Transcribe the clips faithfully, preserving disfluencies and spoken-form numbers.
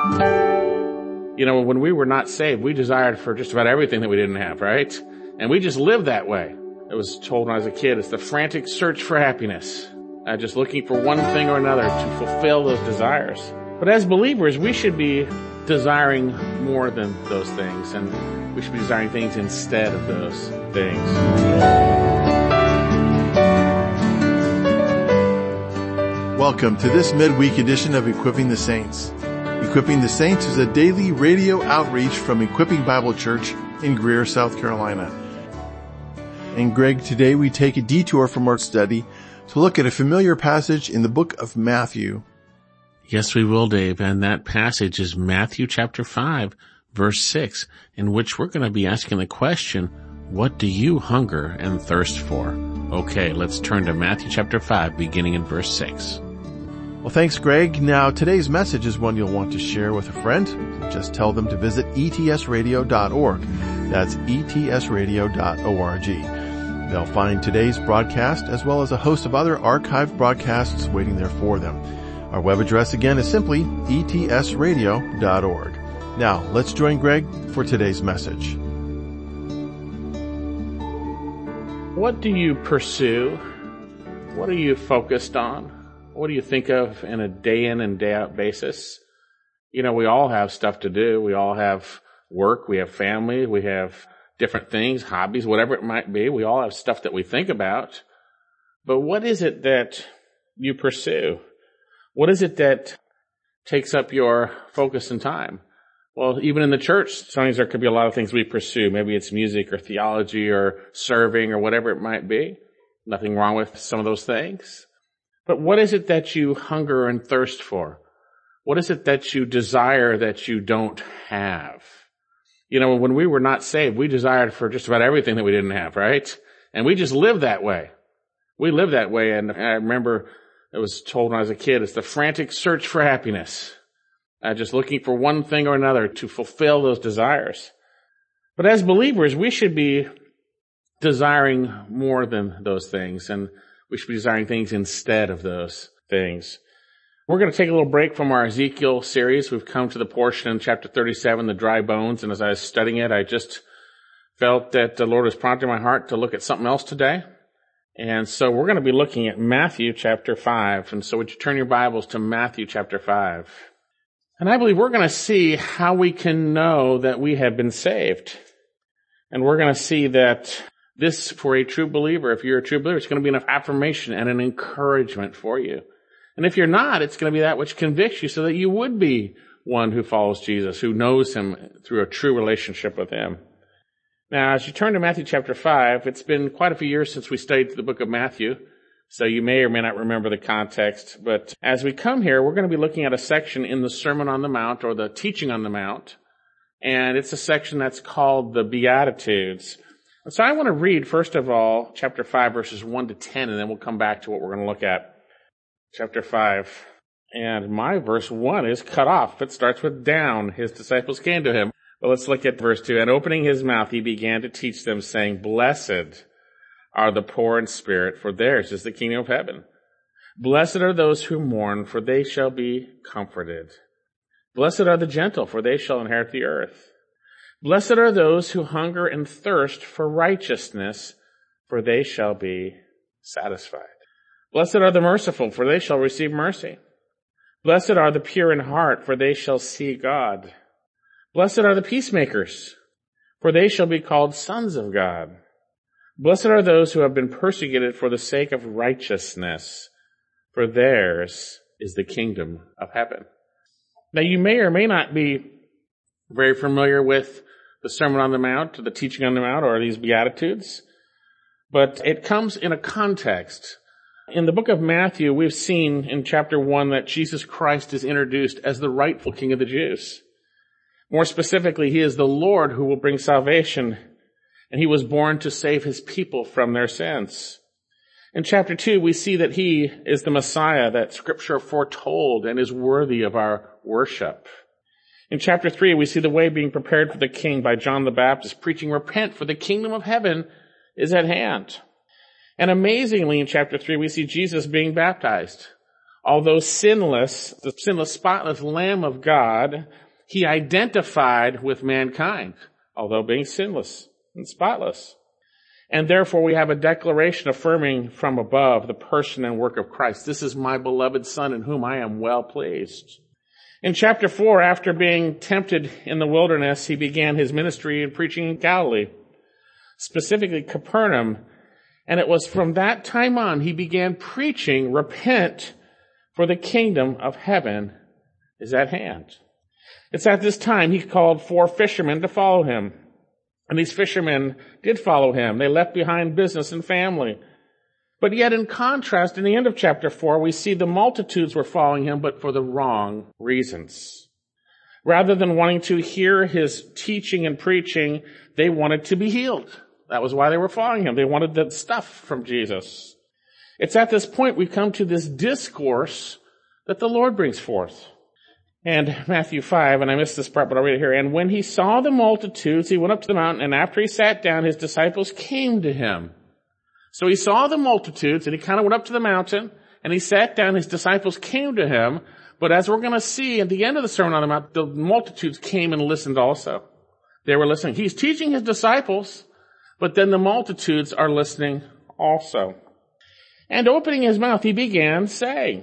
You know, when we were not saved, we desired for just about everything that we didn't have, right? And we just lived that way. I was told when I was a kid, it's the frantic search for happiness. Uh, just looking for one thing or another to fulfill those desires. But as believers, we should be desiring more than those things, and we should be desiring things instead of those things. Welcome to this midweek edition of Equipping the Saints. Equipping the Saints is a daily radio outreach from Equipping Bible Church in Greer, South Carolina. And Greg, today we take a detour from our study to look at a familiar passage in the book of Matthew. Yes, we will, Dave. And that passage is Matthew chapter five, verse six, in which we're going to be asking the question, what do you hunger and thirst for? Okay, let's turn to Matthew chapter five, beginning in verse six. Well, thanks, Greg. Now, today's message is one you'll want to share with a friend. Just tell them to visit E T S radio dot org. That's E T S radio dot org. They'll find today's broadcast as well as a host of other archived broadcasts waiting there for them. Our web address again is simply E T S radio dot org. Now, let's join Greg for today's message. What do you pursue? What are you focused on? What do you think of in a day in and day out basis? You know, we all have stuff to do. We all have work. We have family. We have different things, hobbies, whatever it might be. We all have stuff that we think about. But what is it that you pursue? What is it that takes up your focus and time? Well, even in the church, sometimes there could be a lot of things we pursue. Maybe it's music or theology or serving or whatever it might be. Nothing wrong with some of those things. But what is it that you hunger and thirst for? What is it that you desire that you don't have? You know, when we were not saved, we desired for just about everything that we didn't have, right? And we just lived that way. We lived that way. And I remember I was told when I was a kid, it's the frantic search for happiness. Uh, just looking for one thing or another to fulfill those desires. But as believers, we should be desiring more than those things. And we should be desiring things instead of those things. We're going to take a little break from our Ezekiel series. We've come to the portion in chapter thirty-seven, the dry bones. And as I was studying it, I just felt that the Lord was prompting my heart to look at something else today. And so we're going to be looking at Matthew chapter five. And so would you turn your Bibles to Matthew chapter five? And I believe we're going to see how we can know that we have been saved. And we're going to see that this, for a true believer, if you're a true believer, it's going to be an affirmation and an encouragement for you. And if you're not, it's going to be that which convicts you so that you would be one who follows Jesus, who knows him through a true relationship with him. Now, as you turn to Matthew chapter five, it's been quite a few years since we studied the book of Matthew, so you may or may not remember the context. But as we come here, we're going to be looking at a section in the Sermon on the Mount, or the Teaching on the Mount, and it's a section that's called the Beatitudes. So I want to read, first of all, chapter five, verses one to ten, and then we'll come back to what we're going to look at. Chapter five. And my verse one is cut off. It starts with down. His disciples came to him. But let's look at verse two. And opening his mouth, he began to teach them, saying, Blessed are the poor in spirit, for theirs is the kingdom of heaven. Blessed are those who mourn, for they shall be comforted. Blessed are the gentle, for they shall inherit the earth. Blessed are those who hunger and thirst for righteousness, for they shall be satisfied. Blessed are the merciful, for they shall receive mercy. Blessed are the pure in heart, for they shall see God. Blessed are the peacemakers, for they shall be called sons of God. Blessed are those who have been persecuted for the sake of righteousness, for theirs is the kingdom of heaven. Now you may or may not be very familiar with the Sermon on the Mount, or the Teaching on the Mount, or these Beatitudes, but it comes in a context. In the book of Matthew, we've seen in chapter one that Jesus Christ is introduced as the rightful King of the Jews. More specifically, he is the Lord who will bring salvation, and he was born to save his people from their sins. In chapter two, we see that he is the Messiah that Scripture foretold and is worthy of our worship. In chapter three, we see the way being prepared for the King by John the Baptist, preaching, Repent, for the kingdom of heaven is at hand. And amazingly, in chapter three, we see Jesus being baptized. Although sinless, the sinless, spotless Lamb of God, he identified with mankind, although being sinless and spotless. And therefore we have a declaration affirming from above the person and work of Christ. This is my beloved Son in whom I am well pleased. In chapter four, after being tempted in the wilderness, he began his ministry and preaching in Galilee, specifically Capernaum. And it was from that time on he began preaching, repent, for the kingdom of heaven is at hand. It's at this time he called four fishermen to follow him. And these fishermen did follow him. They left behind business and family. But yet in contrast, in the end of chapter four, we see the multitudes were following him, but for the wrong reasons. Rather than wanting to hear his teaching and preaching, they wanted to be healed. That was why they were following him. They wanted the stuff from Jesus. It's at this point we come to this discourse that the Lord brings forth. And Matthew five, and I missed this part, but I'll read it here. And when he saw the multitudes, he went up to the mountain, and after he sat down, his disciples came to him. So he saw the multitudes, and he kind of went up to the mountain, and he sat down, his disciples came to him. But as we're going to see at the end of the Sermon on the Mount, the multitudes came and listened also. They were listening. He's teaching his disciples, but then the multitudes are listening also. And opening his mouth, he began saying,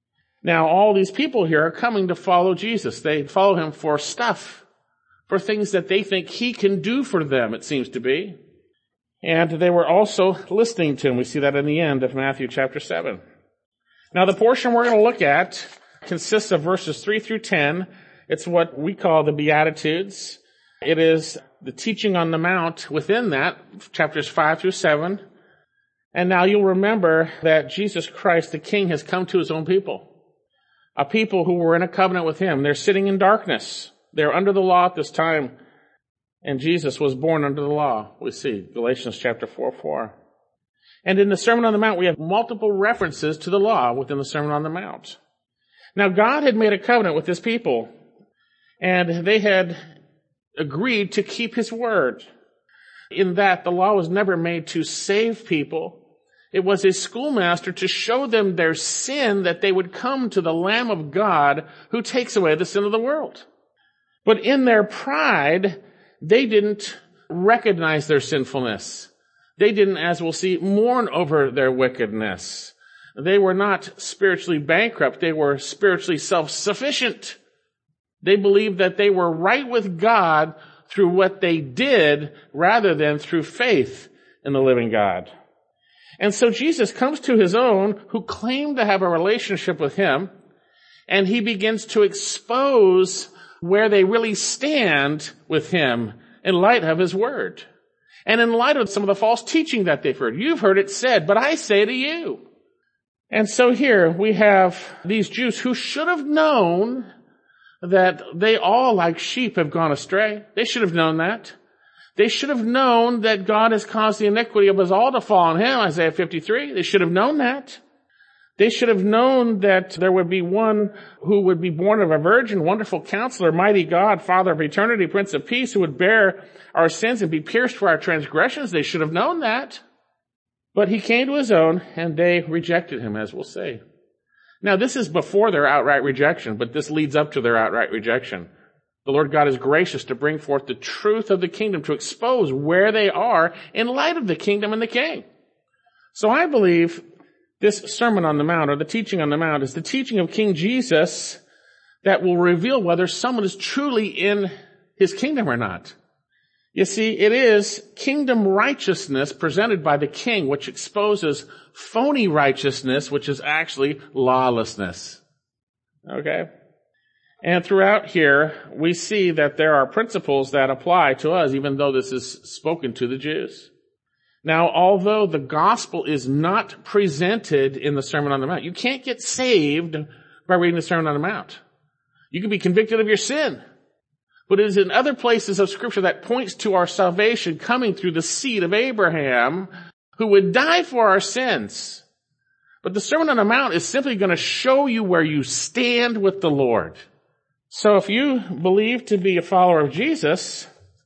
now all these people here are coming to follow Jesus. They follow him for stuff, for things that they think he can do for them, it seems to be. And they were also listening to him. We see that in the end of Matthew chapter seven. Now the portion we're going to look at consists of verses three through ten. It's what we call the Beatitudes. It is the teaching on the Mount within that, chapters five through seven. And now you'll remember that Jesus Christ, the King, has come to his own people. A people who were in a covenant with him. They're sitting in darkness. They're under the law at this time. And Jesus was born under the law. We see Galatians chapter four, four. And in the Sermon on the Mount, we have multiple references to the law within the Sermon on the Mount. Now, God had made a covenant with his people, and they had agreed to keep his word. In that, the law was never made to save people. It was a schoolmaster to show them their sin, that they would come to the Lamb of God who takes away the sin of the world. But in their pride, they didn't recognize their sinfulness. They didn't, as we'll see, mourn over their wickedness. They were not spiritually bankrupt. They were spiritually self-sufficient. They believed that they were right with God through what they did rather than through faith in the living God. And so Jesus comes to his own who claim to have a relationship with him, and he begins to expose where they really stand with him in light of his word. And in light of some of the false teaching that they've heard. You've heard it said, but I say to you. And so here we have these Jews who should have known that they all like sheep have gone astray. They should have known that. They should have known that God has caused the iniquity of us all to fall on him, Isaiah fifty-three. They should have known that. They should have known that there would be one who would be born of a virgin, wonderful counselor, mighty God, Father of eternity, Prince of peace, who would bear our sins and be pierced for our transgressions. They should have known that. But he came to his own, and they rejected him, as we'll see. Now, this is before their outright rejection, but this leads up to their outright rejection. The Lord God is gracious to bring forth the truth of the kingdom, to expose where they are in light of the kingdom and the king. So I believe this Sermon on the Mount, or the teaching on the Mount, is the teaching of King Jesus that will reveal whether someone is truly in his kingdom or not. You see, it is kingdom righteousness presented by the king, which exposes phony righteousness, which is actually lawlessness. Okay? And throughout here, we see that there are principles that apply to us, even though this is spoken to the Jews. Now, although the gospel is not presented in the Sermon on the Mount, you can't get saved by reading the Sermon on the Mount. You can be convicted of your sin. But it is in other places of Scripture that points to our salvation coming through the seed of Abraham, who would die for our sins. But the Sermon on the Mount is simply going to show you where you stand with the Lord. So if you believe to be a follower of Jesus,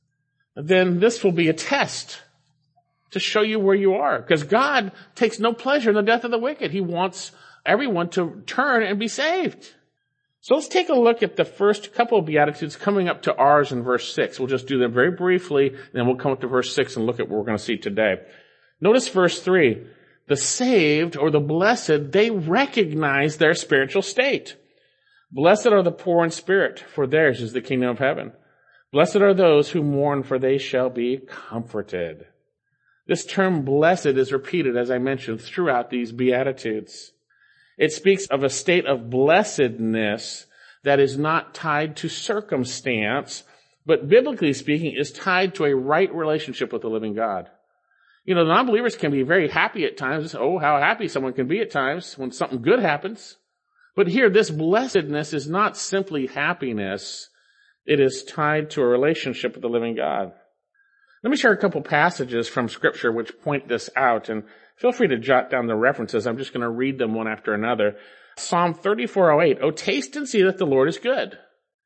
then this will be a test to show you where you are. Because God takes no pleasure in the death of the wicked. He wants everyone to turn and be saved. So let's take a look at the first couple of Beatitudes coming up to ours in verse six. We'll just do them very briefly, and then we'll come up to verse six and look at what we're going to see today. Notice verse three. The saved, or the blessed, they recognize their spiritual state. Blessed are the poor in spirit, for theirs is the kingdom of heaven. Blessed are those who mourn, for they shall be comforted. This term blessed is repeated, as I mentioned, throughout these Beatitudes. It speaks of a state of blessedness that is not tied to circumstance, but biblically speaking is tied to a right relationship with the living God. You know, non-believers can be very happy at times. Oh, how happy someone can be at times when something good happens. But here, this blessedness is not simply happiness. It is tied to a relationship with the living God. Let me share a couple passages from Scripture which point this out, and feel free to jot down the references. I'm just going to read them one after another. Psalm thirty-four oh eight, "Oh, taste and see that the Lord is good.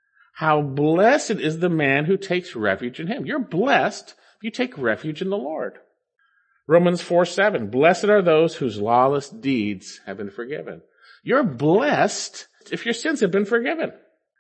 How blessed is the man who takes refuge in him." You're blessed if you take refuge in the Lord. Romans four seven, "Blessed are those whose lawless deeds have been forgiven." You're blessed if your sins have been forgiven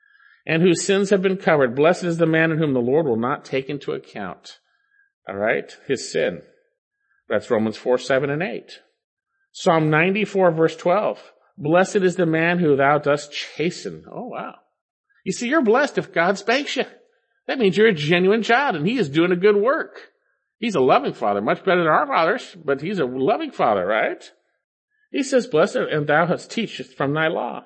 and whose sins have been covered. Blessed is the man in whom the Lord will not take into account, all right, his sin. That's Romans four seven and eight. Psalm ninety-four verse twelve, "Blessed is the man who thou dost chasten." Oh, wow. You see, you're blessed if God spanks you. That means you're a genuine child and he is doing a good work. He's a loving father, much better than our fathers, but he's a loving father, right? He says, "Blessed, and thou hast teachest from thy law."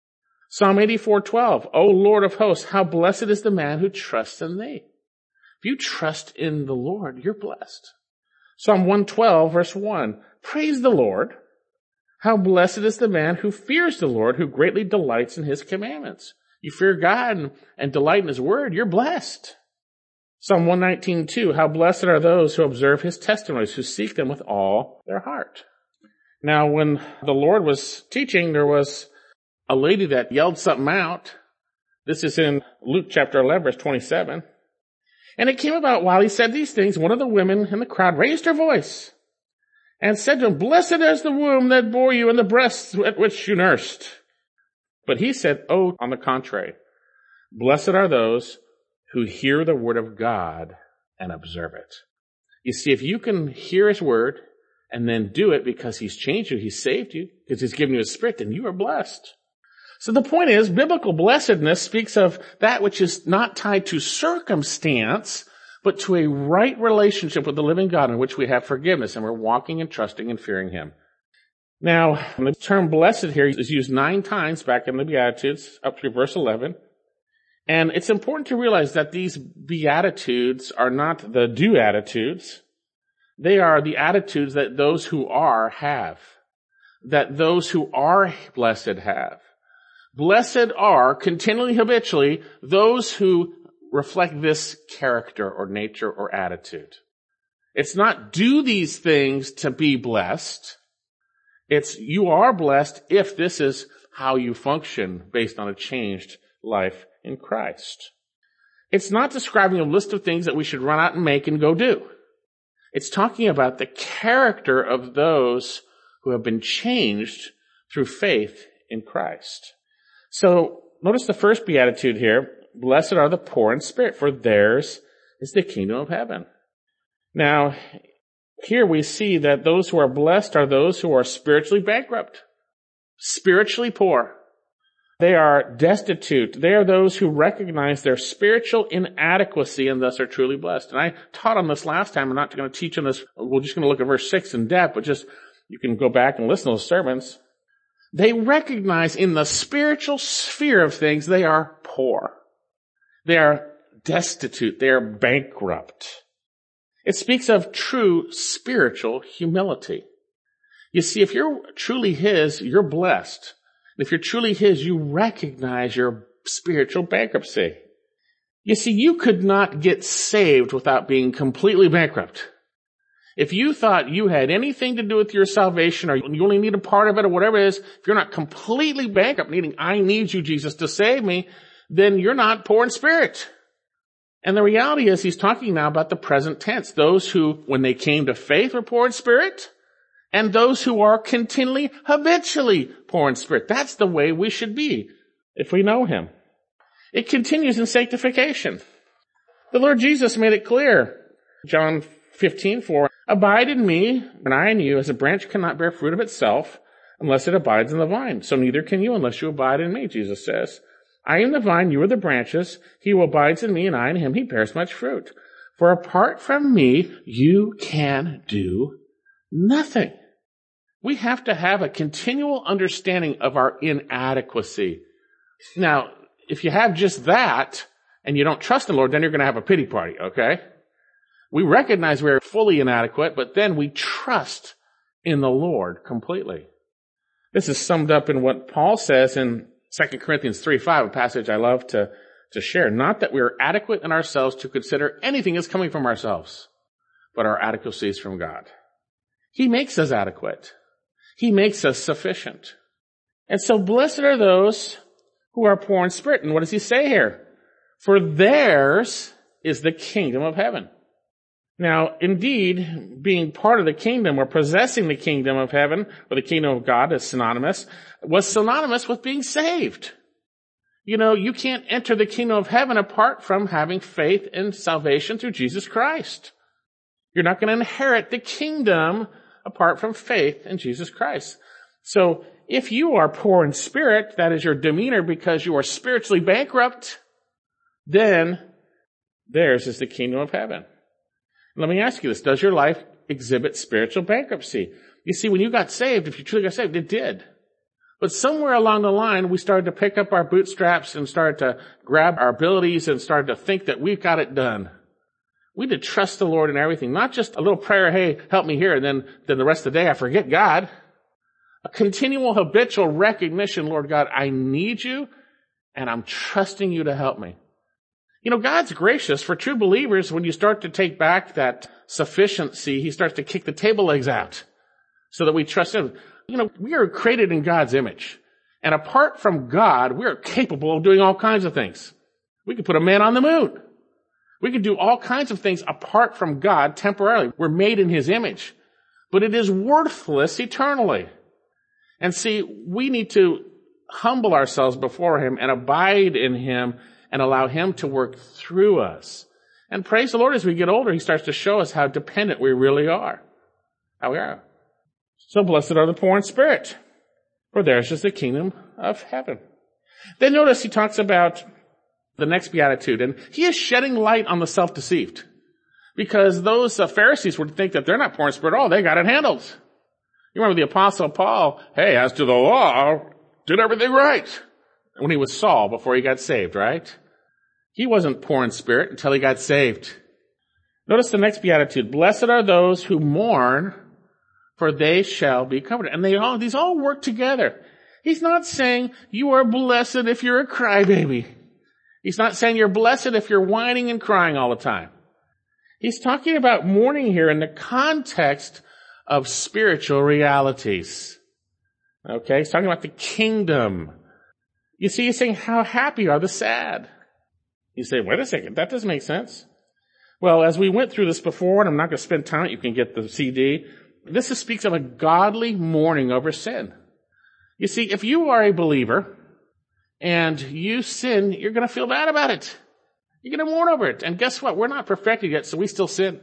Psalm eighty-four twelve, "O Lord of hosts, how blessed is the man who trusts in thee." If you trust in the Lord, you're blessed. Psalm one twelve verse one, "Praise the Lord. How blessed is the man who fears the Lord, who greatly delights in his commandments." You fear God and, and delight in his word, you're blessed. Psalm one nineteen two, "How blessed are those who observe his testimonies, who seek them with all their heart." Now, when the Lord was teaching, there was a lady that yelled something out. This is in Luke chapter eleven, verse twenty-seven. "And it came about while he said these things, one of the women in the crowd raised her voice and said to him, 'Blessed is the womb that bore you and the breasts at which you nursed.' But he said, 'Oh, on the contrary, blessed are those who hear the word of God and observe it.'" You see, if you can hear his word and then do it because he's changed you, he's saved you, because he's given you his spirit, then you are blessed. So the point is, biblical blessedness speaks of that which is not tied to circumstance, but to a right relationship with the living God in which we have forgiveness and we're walking and trusting and fearing him. Now, the term blessed here is used nine times back in the Beatitudes, up through verse eleven. And it's important to realize that these Beatitudes are not the do attitudes. They are the attitudes that those who are have, that those who are blessed have. Blessed are, continually, habitually, those who reflect this character or nature or attitude. It's not do these things to be blessed. It's you are blessed if this is how you function based on a changed life in Christ. It's not describing a list of things that we should run out and make and go do. It's talking about the character of those who have been changed through faith in Christ. So notice the first beatitude here. Blessed are the poor in spirit, for theirs is the kingdom of heaven. Now, here we see that those who are blessed are those who are spiritually bankrupt, spiritually poor. They are destitute. They are those who recognize their spiritual inadequacy and thus are truly blessed. And I taught on this last time. I'm not going to teach on this. We're just going to look at verse six in depth, but just you can go back and listen to those sermons. They recognize in the spiritual sphere of things they are poor. They are destitute. They are bankrupt. It speaks of true spiritual humility. You see, if you're truly his, you're blessed. If you're truly his, you recognize your spiritual bankruptcy. You see, you could not get saved without being completely bankrupt. If you thought you had anything to do with your salvation, or you only need a part of it, or whatever it is, if you're not completely bankrupt, meaning I need you, Jesus, to save me, then you're not poor in spirit. And the reality is he's talking now about the present tense. Those who, when they came to faith, were poor in spirit, and those who are continually, habitually poor in spirit. That's the way we should be if we know him. It continues in sanctification. The Lord Jesus made it clear. John fifteen four, abide in me, and I in you, as a branch cannot bear fruit of itself unless it abides in the vine. So neither can you unless you abide in me, Jesus says. I am the vine, you are the branches. He who abides in me and I in him, he bears much fruit. For apart from me, you can do nothing. We have to have a continual understanding of our inadequacy. Now, if you have just that and you don't trust the Lord, then you're going to have a pity party, okay? We recognize we're fully inadequate, but then we trust in the Lord completely. This is summed up in what Paul says in Second Corinthians three five, a passage I love to, to share. Not that we are adequate in ourselves to consider anything as coming from ourselves, but our adequacy is from God. He makes us adequate. He makes us sufficient. And so blessed are those who are poor in spirit. And what does he say here? For theirs is the kingdom of heaven. Now, indeed, being part of the kingdom or possessing the kingdom of heaven or the kingdom of God is synonymous, was synonymous with being saved. You know, you can't enter the kingdom of heaven apart from having faith and salvation through Jesus Christ. You're not going to inherit the kingdom apart from faith in Jesus Christ. So if you are poor in spirit, that is your demeanor because you are spiritually bankrupt, then theirs is the kingdom of heaven. Let me ask you this. Does your life exhibit spiritual bankruptcy? You see, when you got saved, if you truly got saved, it did. But somewhere along the line, we started to pick up our bootstraps and started to grab our abilities and started to think that we've got it done. We need to trust the Lord in everything. Not just a little prayer, hey, help me here, and then, then the rest of the day I forget God. A continual habitual recognition, Lord God, I need you, and I'm trusting you to help me. You know, God's gracious for true believers. When you start to take back that sufficiency, he starts to kick the table legs out so that we trust him. You know, we are created in God's image. And apart from God, we are capable of doing all kinds of things. We could put a man on the moon. We could do all kinds of things apart from God temporarily. We're made in his image. But it is worthless eternally. And see, we need to humble ourselves before him and abide in him and allow him to work through us. And praise the Lord, as we get older, he starts to show us how dependent we really are. How we are. So blessed are the poor in spirit, for theirs is the kingdom of heaven. Then notice he talks about the next beatitude, and he is shedding light on the self-deceived. Because those uh, Pharisees would think that they're not poor in spirit at all. They got it handled. You remember the Apostle Paul, hey, as to the law, did everything right. When he was Saul, before he got saved, right? He wasn't poor in spirit until he got saved. Notice the next beatitude. Blessed are those who mourn, for they shall be comforted. And they all, these all work together. He's not saying you are blessed if you're a crybaby. He's not saying you're blessed if you're whining and crying all the time. He's talking about mourning here in the context of spiritual realities. Okay, he's talking about the kingdom. You see, he's saying, how happy are the sad? You say, wait a second, that doesn't make sense. Well, as we went through this before, and I'm not going to spend time, you can get the C D. This is, speaks of a godly mourning over sin. You see, if you are a believer and you sin, you're going to feel bad about it. You're going to mourn over it. And guess what? We're not perfected yet, so we still sin.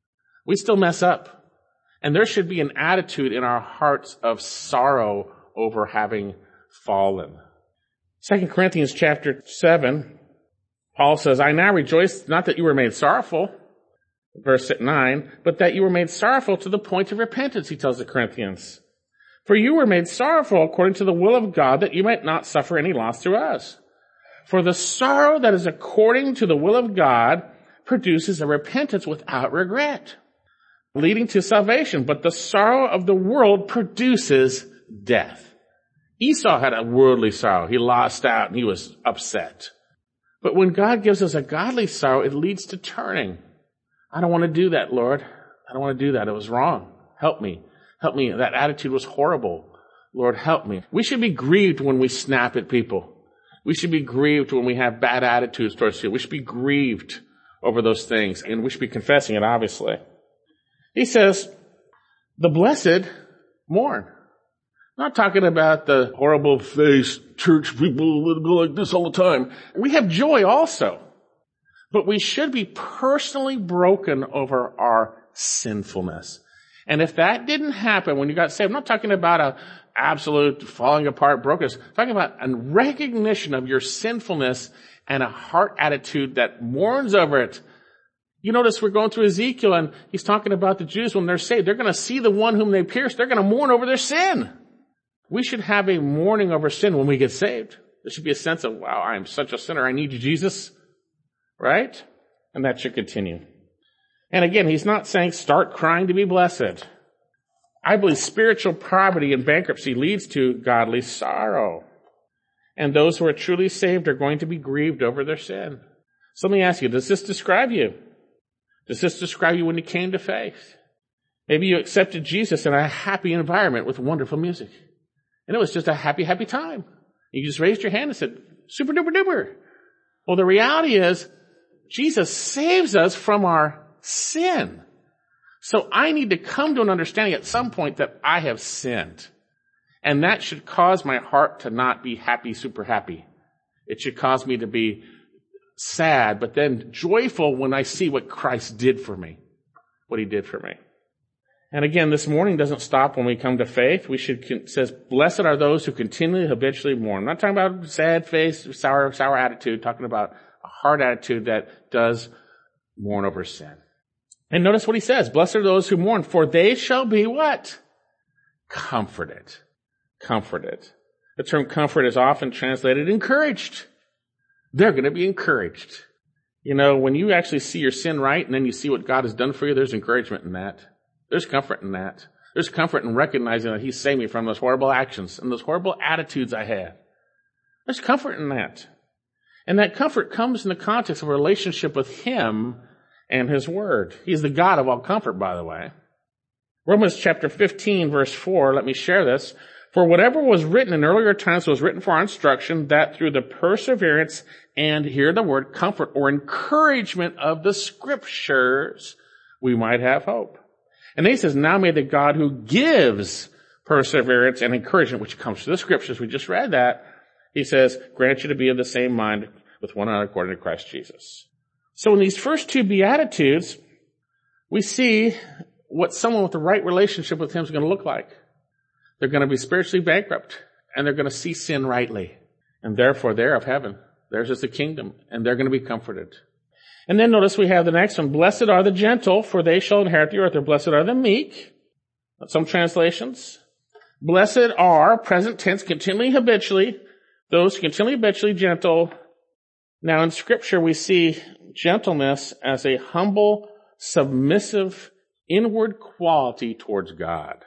We still mess up. And there should be an attitude in our hearts of sorrow over having fallen. Second Corinthians chapter seven, Paul says, I now rejoice not that you were made sorrowful, verse nine, but that you were made sorrowful to the point of repentance, he tells the Corinthians. For you were made sorrowful according to the will of God, that you might not suffer any loss through us. For the sorrow that is according to the will of God produces a repentance without regret, leading to salvation. But the sorrow of the world produces death. Esau had a worldly sorrow. He lost out and he was upset. But when God gives us a godly sorrow, it leads to turning. I don't want to do that, Lord. I don't want to do that. It was wrong. Help me. Help me. That attitude was horrible. Lord, help me. We should be grieved when we snap at people. We should be grieved when we have bad attitudes towards people. We should be grieved over those things, and we should be confessing it, obviously. He says, the blessed Mourn. I'm not talking about the horrible face church people that go like this all the time. We have joy also. But we should be personally broken over our sinfulness. And if that didn't happen when you got saved, I'm not talking about a absolute falling apart brokenness. I'm talking about a recognition of your sinfulness and a heart attitude that mourns over it. You notice we're going through Ezekiel and he's talking about the Jews when they're saved. They're going to see the one whom they pierced. They're going to mourn over their sin. We should have a mourning over sin when we get saved. There should be a sense of, wow, I am such a sinner. I need you, Jesus. Right? And that should continue. And again, he's not saying start crying to be blessed. I believe spiritual poverty and bankruptcy leads to godly sorrow. And those who are truly saved are going to be grieved over their sin. So let me ask you, does this describe you? Does this describe you when you came to faith? Maybe you accepted Jesus in a happy environment with wonderful music. And it was just a happy, happy time. You just raised your hand and said, super duper duper. Well, the reality is, Jesus saves us from our sin. So I need to come to an understanding at some point that I have sinned. And that should cause my heart to not be happy, super happy. It should cause me to be sad, but then joyful when I see what Christ did for me, what he did for me. And again, this mourning doesn't stop when we come to faith. We should, it says, blessed are those who continually habitually mourn. I'm not talking about sad face, sour, sour attitude, talking about a hard attitude that does mourn over sin. And notice what he says, blessed are those who mourn, for they shall be what? Comforted. Comforted. The term comfort is often translated encouraged. They're going to be encouraged. You know, when you actually see your sin right and then you see what God has done for you, there's encouragement in that. There's comfort in that. There's comfort in recognizing that he saved me from those horrible actions and those horrible attitudes I had. There's comfort in that. And that comfort comes in the context of a relationship with him and his word. He's the God of all comfort, by the way. Romans chapter fifteen, verse four, let me share this. For whatever was written in earlier times was written for our instruction, that through the perseverance and, hear the word, comfort or encouragement of the scriptures, we might have hope. And then he says, now may the God who gives perseverance and encouragement, which comes through the scriptures, we just read that, he says, grant you to be of the same mind with one another according to Christ Jesus. So in these first two Beatitudes, we see what someone with the right relationship with him is going to look like. They're going to be spiritually bankrupt, and they're going to see sin rightly. And therefore, they're of heaven. Theirs is the kingdom, and they're going to be comforted. And then notice we have the next one. Blessed are the gentle, for they shall inherit the earth. Or blessed are the meek. Some translations. Blessed are, present tense, continually habitually, those continually habitually gentle. Now in Scripture, we see gentleness as a humble, submissive, inward quality towards God.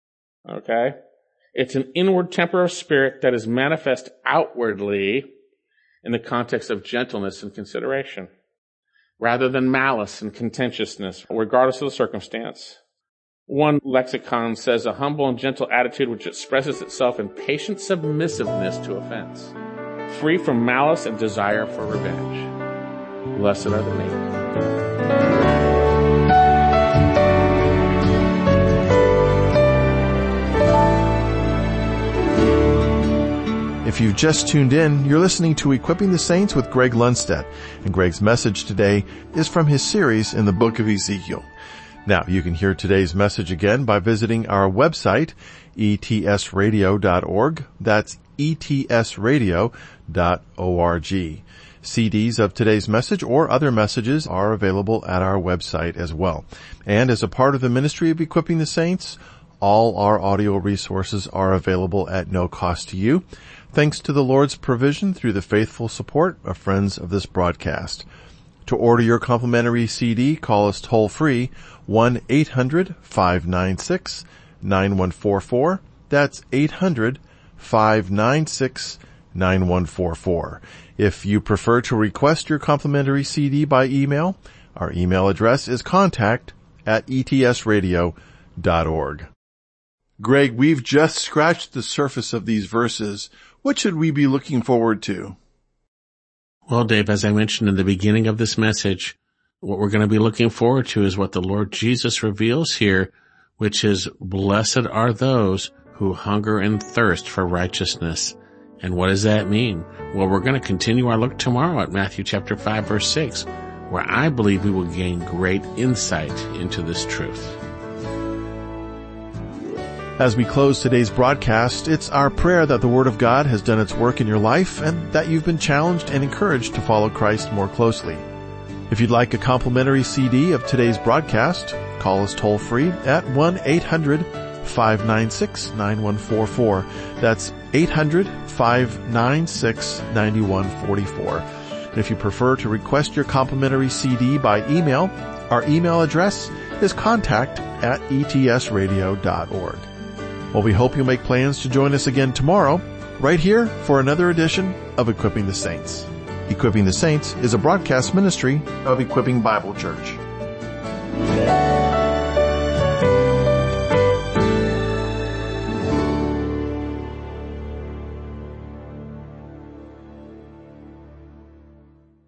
Okay? It's an inward temper of spirit that is manifest outwardly in the context of gentleness and consideration, rather than malice and contentiousness, regardless of the circumstance. One lexicon says a humble and gentle attitude which expresses itself in patient submissiveness to offense, free from malice and desire for revenge. Blessed are the meek. If you've just tuned in, you're listening to Equipping the Saints with Greg Lundstedt, and Greg's message today is from his series in the book of Ezekiel. Now, you can hear today's message again by visiting our website, E T S radio dot org. That's E T S radio dot org. C Ds of today's message or other messages are available at our website as well. And as a part of the ministry of Equipping the Saints, all our audio resources are available at no cost to you, thanks to the Lord's provision through the faithful support of friends of this broadcast. To order your complimentary C D, call us toll-free, one eight hundred five nine six nine one four four. That's eight hundred five nine six nine one four four. If you prefer to request your complimentary C D by email, our email address is contact at E T S radio dot org. Greg, we've just scratched the surface of these verses. What should we be looking forward to? Well, Dave, as I mentioned in the beginning of this message, what we're going to be looking forward to is what the Lord Jesus reveals here which is, blessed are those who hunger and thirst for righteousness. And what does that mean? Well, we're going to continue our look tomorrow at Matthew chapter five, verse six, where I believe we will gain great insight into this truth. As we close today's broadcast, it's our prayer that the Word of God has done its work in your life and that you've been challenged and encouraged to follow Christ more closely. If you'd like a complimentary C D of today's broadcast, call us toll-free at one eight hundred five nine six nine one four four. That's eight hundred five nine six nine one four four. And if you prefer to request your complimentary C D by email, our email address is contact at e t s radio dot org. Well, we hope you'll make plans to join us again tomorrow, right here for another edition of Equipping the Saints. Equipping the Saints is a broadcast ministry of Equipping Bible Church.